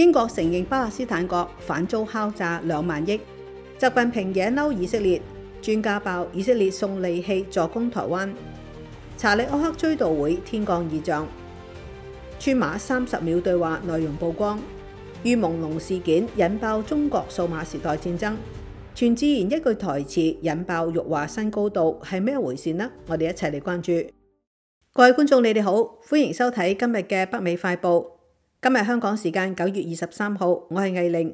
英國承認巴勒斯坦國，反遭敲詐2萬億。習近平惹嬲以色列，專家爆以色列送利器助攻台灣。查理歐克追悼會天降異象。川馬30秒對話內容曝光。於朦朧事件引爆中國數碼時代戰爭。全智賢一句台詞引爆辱華新高度，係咩回事呢？我哋一齊嚟關注。各位觀眾，你哋好，歡迎收睇今日嘅北美快報。今日香港時間9月23號，我係藝玲。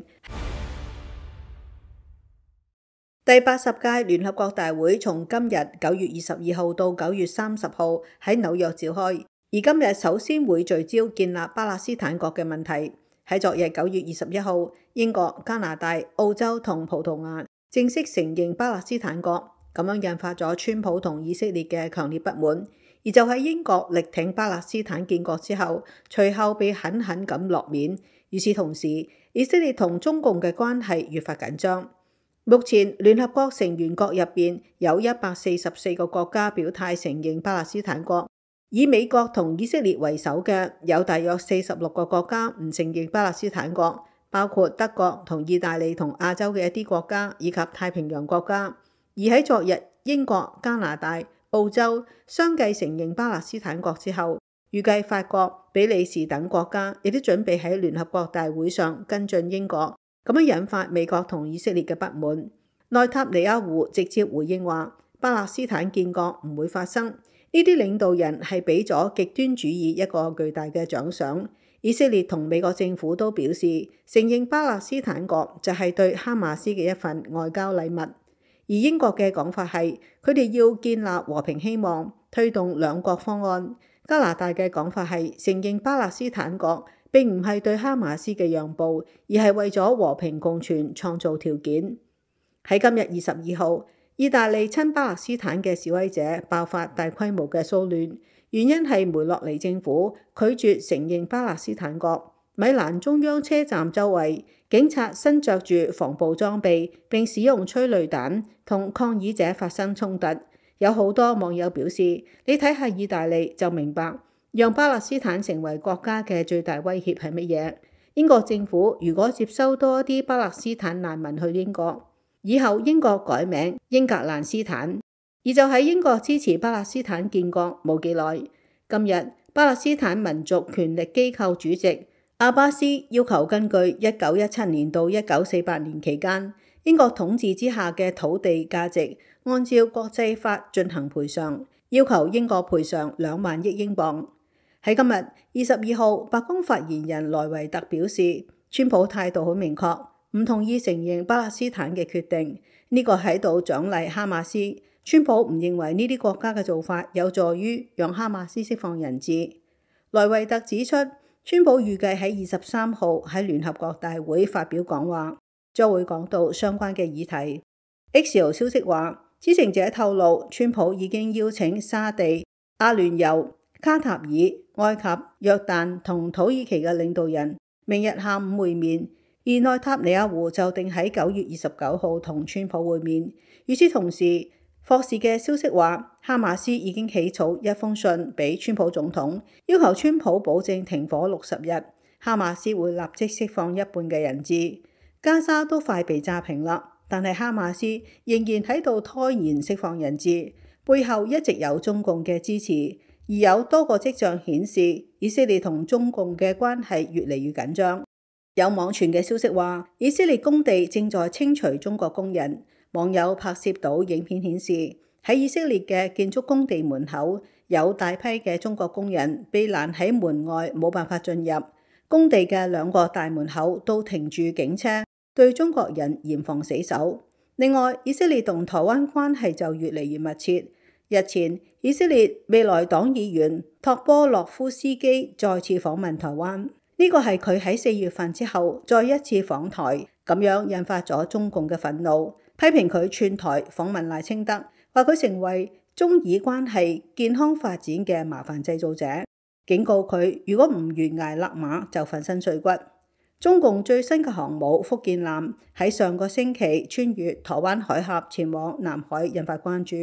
第80屆聯合國大會從今日9月22號到9月30號喺紐約召開，而今日首先會聚焦建立巴勒斯坦國嘅問題。喺昨日9月21號，英國、加拿大、澳洲同葡萄牙正式承認巴勒斯坦國，咁樣引發咗川普同以色列嘅強烈不滿。而就喺英國力挺巴勒斯坦建國之後，隨後被狠狠咁落面。與此同時，以色列同中共嘅關係越發緊張。目前聯合國成員國入邊有144個國家表態承認巴勒斯坦國，以美國同以色列為首嘅有大約46個國家唔承認巴勒斯坦國，包括德國同意大利同亞洲嘅一啲國家以及太平洋國家。而喺昨日，英國、加拿大、澳洲相繼承認巴勒斯坦國之後，預計法國、比利時等國家亦都準備喺聯合國大會上跟進英國，咁樣引發美國同以色列嘅不滿。內塔尼亞胡直接回應話，巴勒斯坦建國唔會發生，呢啲領導人係俾咗極端主義一個巨大嘅獎賞。以色列同美國政府都表示，承認巴勒斯坦國就係對哈馬斯嘅一份外交禮物。而英國嘅講法係，佢哋要建立和平希望，推動兩國方案。加拿大嘅講法係，承認巴勒斯坦國並唔係對哈馬斯嘅讓步，而係為咗和平共存創造條件。喺今日22號，意大利親巴勒斯坦嘅示威者爆發大規模嘅騷亂，原因係梅洛尼政府拒絕承認巴勒斯坦國。米蘭中央車站周圍，警察身着住防暴裝備，並使用催淚彈同抗議者發生衝突。有好多網友表示，你睇下意大利就明白，讓巴勒斯坦成為國家嘅最大威脅係乜嘢。英國政府如果接收多一啲巴勒斯坦難民去英國，以後英國改名英格蘭斯坦。而就喺英國支持巴勒斯坦建國冇幾耐，今日巴勒斯坦民族權力機構主席阿巴斯要求根據1917年到1948年期間英國統治之下嘅土地價值，按照國際法進行賠償，要求英國賠償2萬億英鎊。喺今日22號，白宮發言人萊維特表示，川普態度好明確，唔同意承認巴勒斯坦嘅決定，呢個喺度獎勵哈馬斯。川普唔認為呢啲國家嘅做法有助於讓哈馬斯釋放人質。萊維特指出，川普預計喺23號喺聯合國大會發表講話，將會講到相關嘅議題。Axios 消息話，知情者透露，川普已經邀請沙地、阿聯酋、卡塔爾、埃及、約旦同土耳其嘅領導人明日下午會面，而內塔尼亞胡就定喺9月29號同川普會面。與此同時，霍士嘅消息話，哈馬斯已經起草一封信俾川普總統，要求川普保證停火60日，哈馬斯會立即釋放一半嘅人質。加沙都快被炸平啦，但係哈馬斯仍然喺度拖延釋放人質，背後一直有中共嘅支持，而有多個跡象顯示以色列同中共嘅關係越嚟越緊張。有網傳嘅消息話，以色列工地正在清除中國工人。網友拍攝到影片顯示，喺以色列嘅建築工地門口有大批嘅中國工人被攔喺門外，冇辦法進入。工地嘅2個大門口都停住警車，對中國人嚴防死守。另外，以色列同台灣關係就越嚟越密切。日前，以色列未來黨議員托波洛夫斯基再次訪問台灣，呢個係佢喺4月份之後再一次訪台，咁樣引發咗中共嘅憤怒。批評佢串台訪問賴清德，話佢成為中以關係健康發展嘅麻煩製造者，警告佢如果唔懸崖勒馬就粉身碎骨。中共最新嘅航母福建艦喺上個星期穿越台灣海峽前往南海，引發關注。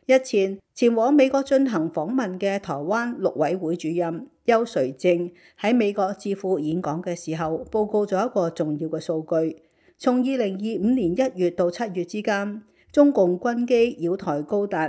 日前前往美國進行訪問嘅台灣陸委會主任邱垂正喺美國智庫演講嘅時候，報告咗一個重要嘅數據：從2025年1月到7月之間，中共軍機擾台高達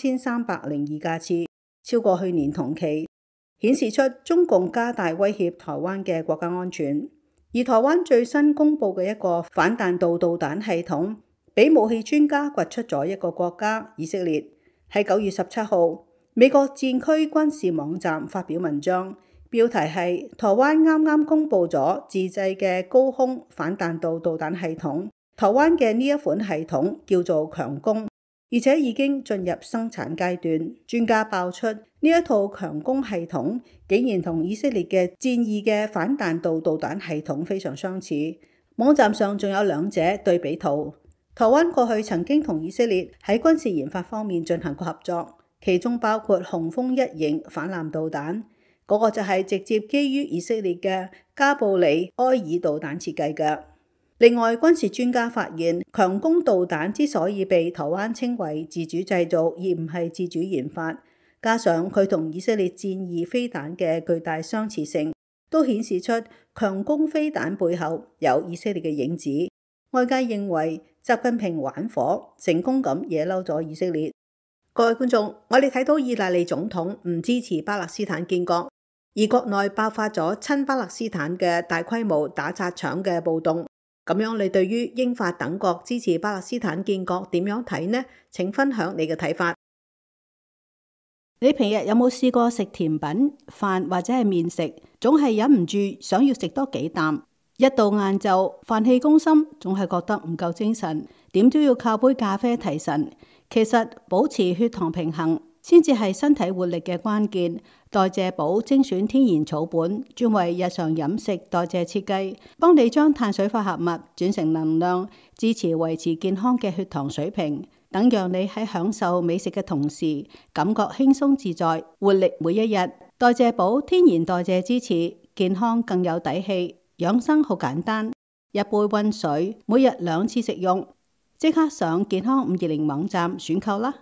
3302架次，超過去年同期，顯示出中共加大威脅台灣嘅國家安全。而台灣最新公布嘅一個反彈道導彈系統，俾武器專家掘出咗一個國家以色列。喺9月17號，美國戰區軍事網站發表文章，標題係台灣啱啱公布咗自製嘅高空反彈道導彈系統。台灣嘅呢一款系統叫做強攻，而且已經進入生產階段。專家爆出呢一套強攻系統竟然同以色列嘅戰意嘅反彈道導彈系統非常相似。網站上仲有兩者對比圖。台灣過去曾經同以色列喺軍事研發方面進行過合作，其中包括雄風1型反艦導彈，嗰個就係直接基於以色列嘅加布里埃爾導彈設計嘅。另外，軍事專家發現，強攻導彈之所以被台灣稱為自主製造而唔係自主研發，加上佢同以色列戰意飛彈嘅巨大相似性，都顯示出強攻飛彈背後有以色列嘅影子。外界認為習近平玩火，成功咁惹嬲咗以色列。各位觀眾，我哋睇到意大利總統唔支持巴勒斯坦建國，而國內爆發咗親巴勒斯坦嘅大規模打砸搶嘅暴動。咁樣你對於英法等國支持巴勒斯坦建國點樣睇呢？請分享你嘅睇法。你平日有冇試過食甜品、飯或者係麵食，總係忍唔住想要食多幾啖？一到晏晝，飯氣攻心，總係覺得唔夠精神，點都要靠杯咖啡提神。其實保持血糖平衡先至係身體活力嘅關鍵。代謝寶精選天然草本，專為日常飲食代謝設計，幫你將碳水化合物轉成能量，支持維持健康嘅血糖水平，等讓你喺享受美食嘅同時，感覺輕鬆自在，活力每一日。代謝寶天然代謝支持，健康更有底氣。養生好簡單，一杯溫水，每日2次食用。即刻上健康520網站選購啦！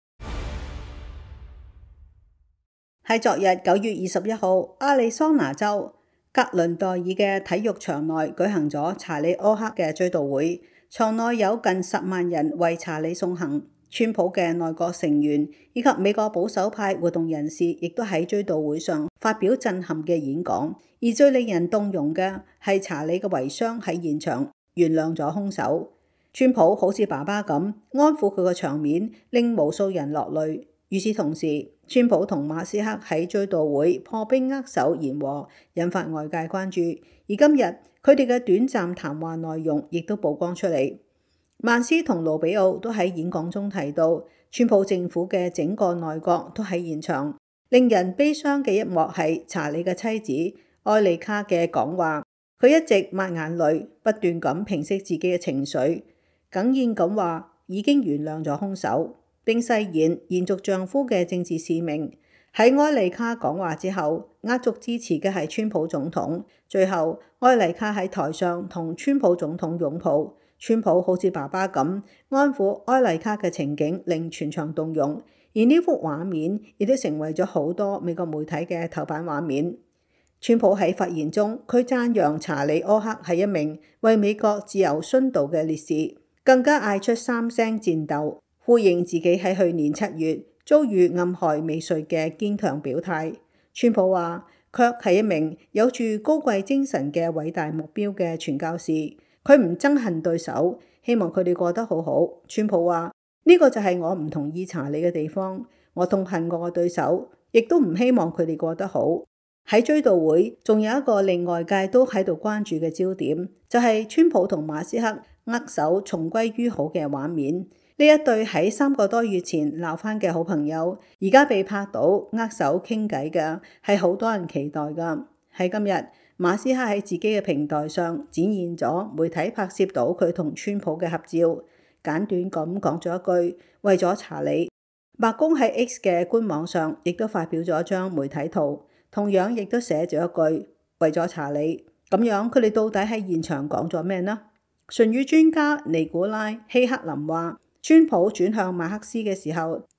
喺昨日9月21號，亞利桑那州格倫代爾嘅體育場內舉行咗查理柯克嘅追悼會，場內有近10萬人為查理送行。川普嘅內閣成員以及美國保守派活動人士亦都喺追悼會上發表震撼嘅演講，而最令人動容嘅係查理嘅遺孀喺現場原諒咗兇手。川普好似爸爸咁安撫佢個場面，令無數人落淚。與此同時，川普同馬斯克喺追悼會破冰握手言和，引發外界關注。而今日佢哋嘅短暫談話內容亦都曝光出嚟。曼斯同盧比奧都喺演講中提到，川普政府嘅整個內閣都喺現場。令人悲傷嘅一幕係查理嘅妻子埃莉卡嘅講話，佢一直抹眼淚，不斷咁平息自己嘅情緒，哽咽咁話已經原諒咗兇手，並誓言延續丈夫嘅政治使命。喺埃莉卡講話之後，壓軸支持嘅係川普總統。最後，埃莉卡喺台上同川普總統擁抱。川普好似爸爸咁安撫埃莉卡嘅情景令全場動容，而呢幅畫面亦都成為咗好多美國媒體嘅頭版畫面。川普喺發言中，佢讚揚查理柯克係一名為美國自由殉道嘅烈士，更加嗌出3聲戰鬥，呼應自己喺去年7月遭遇暗害未遂嘅堅強表態。川普話，卻係一名有住高貴精神嘅偉大目標嘅傳教士。佢唔憎恨對手，希望佢哋過得好好。川普話，呢個就係我唔同意查理嘅地方，我痛恨我嘅對手，亦都唔希望佢哋過得好。喺追悼會仲有一個令外界都喺度關注嘅焦點，就係川普同馬斯克握手重歸於好嘅畫面。呢一對喺3個多月前鬧翻嘅好朋友，而家被拍到握手傾偈嘅，係好多人期待㗎。喺今日，馬斯克喺自己嘅平台上展現咗媒體拍攝到佢同川普嘅合照，簡短咁講咗一句為咗查理。白宮喺 X 嘅官網上亦都發表咗張媒體圖，同樣亦都寫咗一句為咗查理。咁樣佢哋到底喺現場講咗咩呢？唇語專家尼古拉希克林話，川普轉向馬克思嘅時候，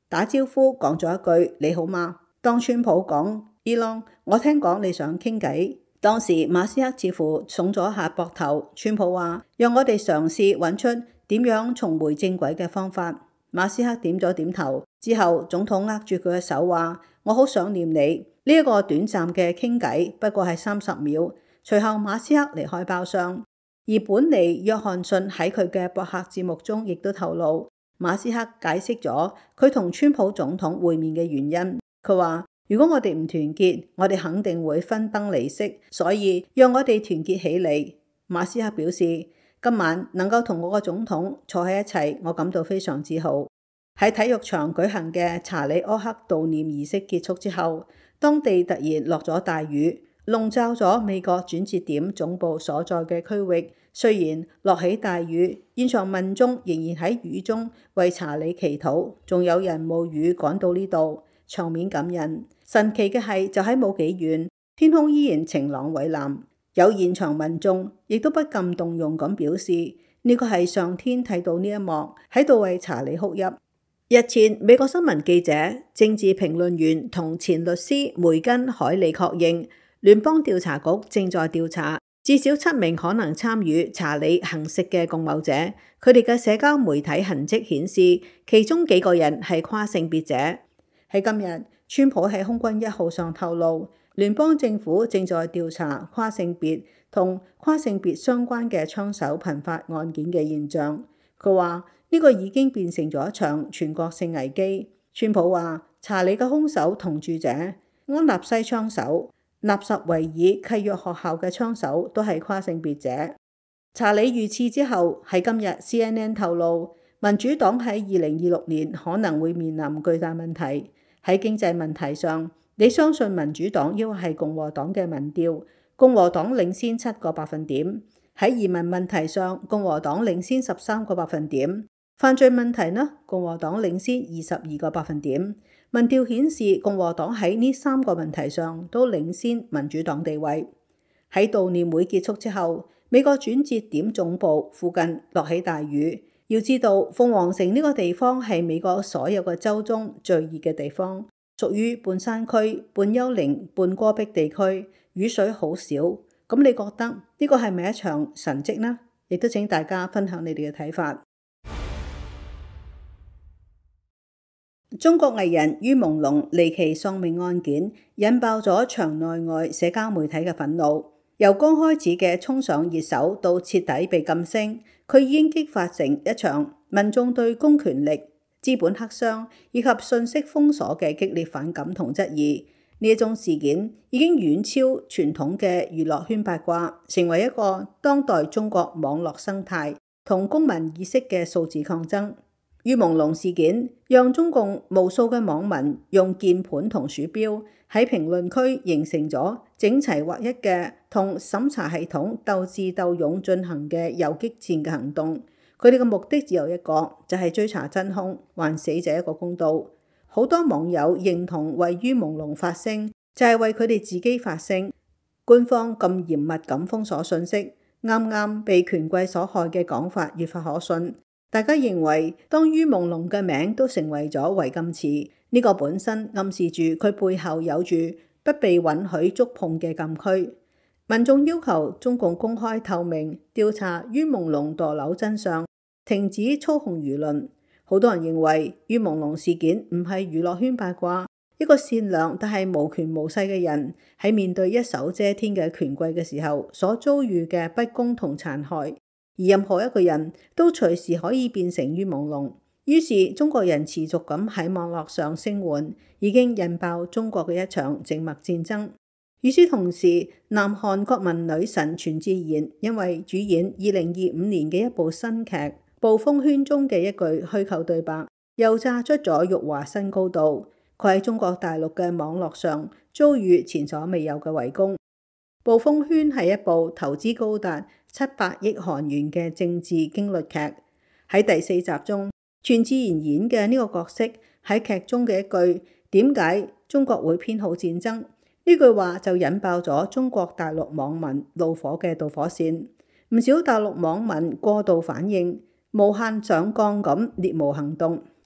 打招呼講咗一句你好嗎？當川普講Elon，我聽講你想傾偈。當時馬斯克似乎聳咗下膊頭，川普話讓我哋嘗試揾出點樣重回正軌嘅方法。馬斯克點咗點頭之後，總統握住佢嘅手話：我好想念你。呢一個短暫嘅傾偈不過係30秒。隨後馬斯克離開包廂，而本尼約翰遜喺佢嘅博客節目中亦都透露，馬斯克解釋咗佢同川普總統會面嘅原因。佢話：如果我哋唔團結，我哋肯定會分崩離析，所以讓我哋團結起嚟。馬斯克表示，今晚能夠同我個總統坐喺一齊，我感到非常自豪。喺體育場舉行嘅查理柯克悼念儀式結束之後，當地突然落咗大雨，籠罩咗美國轉折點總部所在嘅區域。雖然落起大雨，現場民眾仍然喺雨中為查理祈禱，仲有人冒雨趕到呢度，場面感人。神奇嘅係，就喺冇幾遠，天空依然晴朗蔚藍。有現場民眾亦都不禁動容咁表示，呢個係上天睇到呢一幕，喺度為查理哭泣。日前，美國新聞記者、政治評論員同前律師梅根·海利確認，聯邦調查局正在調查至少7名可能參與查理行刺嘅共謀者。佢哋嘅社交媒體痕跡顯示，其中幾個人係跨性別者。喺今日，川普喺空軍1號上透露，聯邦政府正在調查跨性別同跨性別相關嘅槍手頻發案件嘅現象。佢話呢個已經變成咗一場全國性危機。川普話查理嘅兇手同住者、安納西槍手、納什維爾契約學校嘅槍手都係跨性別者。查理遇刺之後，喺今日 CNN 透露，民主黨喺2026年可能會面臨巨大問題。喺經濟問題上，你相信民主黨抑或係共和黨嘅民調？共和黨領先7個百分點。喺移民問題上，共和黨領先13個百分點。犯罪問題呢？共和黨領先22個百分點。民調顯示共和黨喺呢3個問題上都領先民主黨地位。喺悼念會結束之後，美國轉折點總部附近落起大雨。要知道，鳳凰城呢個地方係美國所有嘅州中最熱嘅地方，屬於半山區、半丘陵、半戈壁地區，雨水好少。咁你覺得呢個係咪一場神蹟呢？亦都請大家分享你哋嘅睇法。中國藝人于朦朧離奇喪命案件引爆咗場內外社交媒體嘅憤怒。由剛開始嘅衝上熱搜到徹底被禁聲，佢已經激發成一場民眾對公權力、資本黑箱以及信息封鎖嘅激烈反感同質疑。呢一種事件已經遠超傳統嘅娛樂圈八卦，成為一個當代中國網絡生態同公民意識嘅數字抗爭。于朦朧事件讓中共無數嘅網民用鍵盤同鼠標喺評論區形成咗整齊劃一嘅同審查系統鬥智鬥勇進行嘅游擊戰嘅行動。佢哋嘅目的只有一個，就係追查真兇，還死者一個公道。好多網友認同為于朦朧發聲，就係為佢哋自己發聲。官方咁嚴密咁封鎖信息，啱啱被權貴所害嘅講法越發可信。大家認為，當于朦朧嘅名都成為咗違禁詞，呢個本身暗示住佢背後有住不被允許觸碰嘅禁區。民眾要求中共公開透明調查于朦朧墮樓真相，停止操控輿論。好多人認為于朦朧事件唔係娛樂圈八卦，一個善良但係無權無勢嘅人喺面對一手遮天嘅權貴嘅時候所遭遇嘅不公同殘害。而任何一個人都隨時可以變成于朦朧，於是中國人持續咁喺網絡上聲援，已經引爆中國嘅一場靜默戰爭。與此同時，南韓國民女神全智賢因為主演2025年嘅一部新劇《暴風圈》中嘅一句虛構對白，又炸出咗辱華新高度。佢喺中國大陸嘅網絡上遭遇前所未有嘅圍攻。《暴風圈》係一部投資高達700億韓元嘅政治驚慄劇。喺第4集中，全智賢演嘅呢個角色喺劇中嘅一句點解中國會偏好戰爭呢句話就引爆咗中國大陸網民怒火嘅導火線。唔少大陸網民過度反應，無限上綱咁獵巫行動，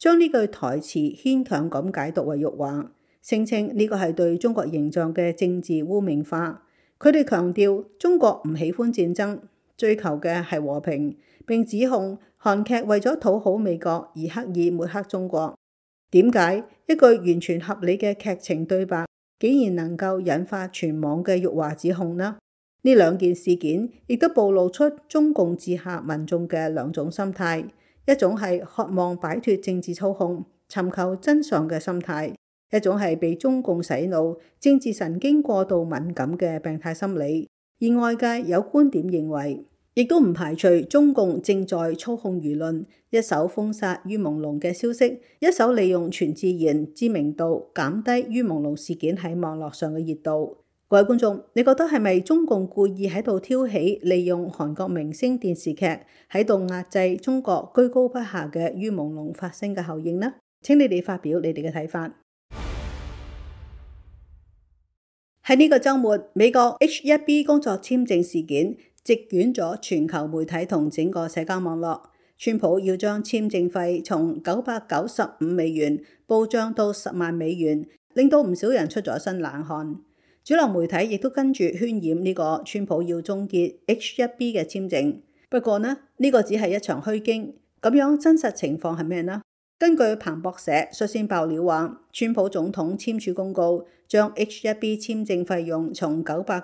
將呢句台詞牽強咁解讀為辱華，聲稱呢個係對中國形象嘅政治污名化。佢哋強調中國唔喜歡戰爭，追求嘅係和平，並指控韓劇為咗討好美國而刻意抹黑中國。點解一句完全合理嘅劇情對白竟然能夠引發全網嘅辱華指控呢？呢兩件事件亦都暴露出中共治下民眾嘅兩種心態，一種係渴望擺脫政治操控、尋求真相嘅心態，一種係被中共洗腦、政治神經過度敏感嘅病態心理。而外界有觀點認為，亦都唔排除中共正在操控輿論，一手封殺于朦朧嘅消息，一手利用全智賢知名度減低于朦朧事件喺網絡上嘅熱度。各位觀眾，你覺得係咪中共故意喺度挑起利用韓國明星電視劇喺度壓制中國居高不下嘅于朦朧發聲嘅效應呢？請你哋發表你哋嘅睇法。喺呢個週末，美國 H-1B 工作簽證事件席捲咗全球媒體同整個社交網絡。川普要將簽證費從$995暴漲到10萬美元，令到唔少人出咗身冷汗。主流媒體亦都跟住渲染呢個川普要終結 H-1B 嘅簽證。不過呢個只係一場虛驚。咁樣真實情況係咩呢？根據彭博社率先爆料話，川普總統簽署公告，將 H-1B 簽證費用從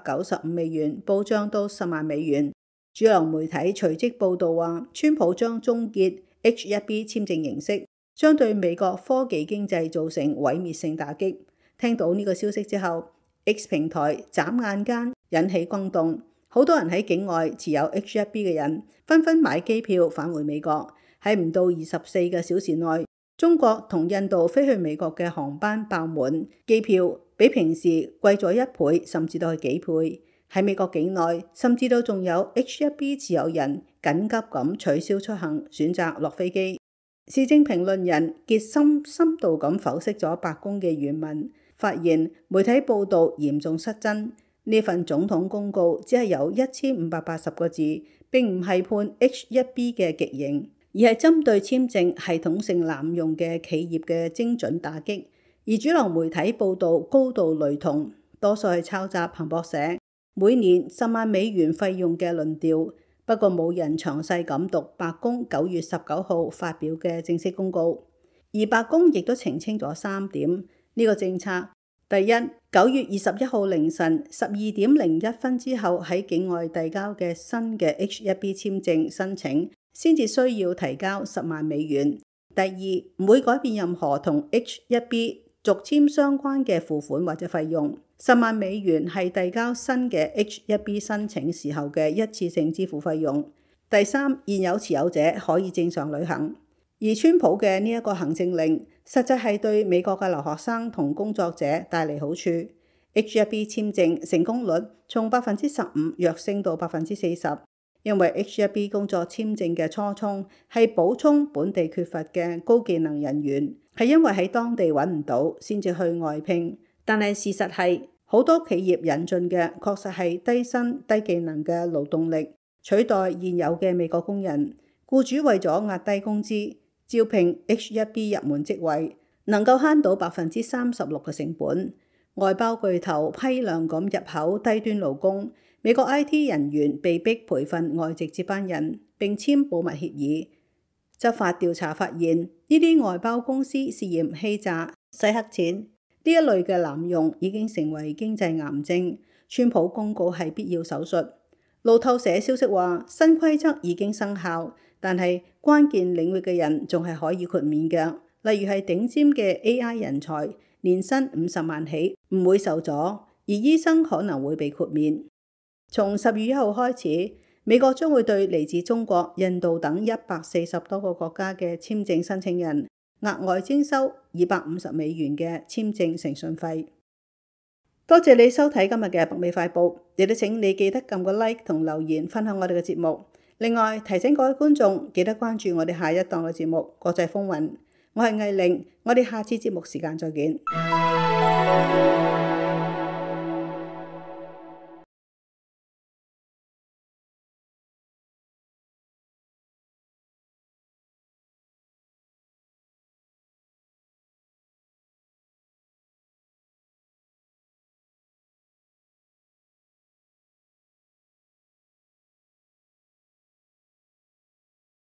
$995暴漲到10萬美元。主流媒體隨即報道話，川普將終結 H-1B 簽證形式，將對美國科技經濟造成毀滅性打擊。聽到呢個消息之後，X 平台眨眼間引起轟動，好多人喺境外持有 H-1B 嘅人紛紛買機票返回美國。喺唔到24個小時內，中國同印度飛去美國嘅航班爆滿，機票比平時貴咗1倍，甚至到係幾倍。喺美國境內，甚至都仲有 H-1B 持有人緊急咁取消出行，選擇落飛機。時政評論人傑森深度咁剖析咗白宮嘅原文，發現媒體報導嚴重失真。呢份總統公告只係有1580個字，並唔係判 H-1B 嘅極刑，而係針對簽證系統性濫用嘅企業嘅精準打擊。而主流媒體報導高度雷同，多數係抄襲彭博社每年10萬美元費用嘅論調。不過冇人詳細咁讀白宮9月19號發表嘅正式公告。而白宮亦都澄清咗3點呢個政策。第一，9月21號凌晨12點01分之後喺境外遞交嘅新嘅 H-1B 簽證申請，先至需要提交10萬美元。第二，唔會改變任何同 H-1B 續簽相關嘅付款或者費用。10萬美元係遞交新嘅 H-1B 申請時候嘅一次性支付費用。第三，現有持有者可以正常旅行。而川普嘅呢一個行政令，實際係對美國嘅留學生同工作者帶嚟好處。H-1B 簽證成功率從15%躍升到40%，因為 H-1B 工作簽證嘅初衷係補充本地缺乏嘅高技能人員，係因為喺當地揾唔到先至去外聘。但係事實係，好多企業引進嘅確實係低薪低技能嘅勞動力，取代現有嘅美國工人。僱主為咗壓低工資，招聘 H-1B 入門職位，能夠慳到36%嘅成本。外包巨頭批量咁入口低端勞工，美國 IT 人員被迫培訓外籍接班人，並簽保密協議。執法調查發現，呢啲外包公司涉嫌欺詐、洗黑錢，呢一類嘅濫用已經成為經濟癌症。川普公告係必要手術。路透社消息話，新規則已經生效，但係關鍵領域嘅人仲係可以豁免嘅，例如係頂尖嘅 AI 人才，年薪50萬起，唔會受阻；而醫生可能會被豁免。從10月1號開始，美國將會對嚟自中國、印度等140多個國家嘅簽證申請人額外徵收250美元嘅簽證誠信費。多謝你收睇今日嘅北美快報，亦都請你記得撳個 like 同留言，分享我哋嘅節目。另外提醒各位觀眾記得關注我哋下一檔嘅節目《國際風雲》。我係藝玲，我哋下次節目時間再見。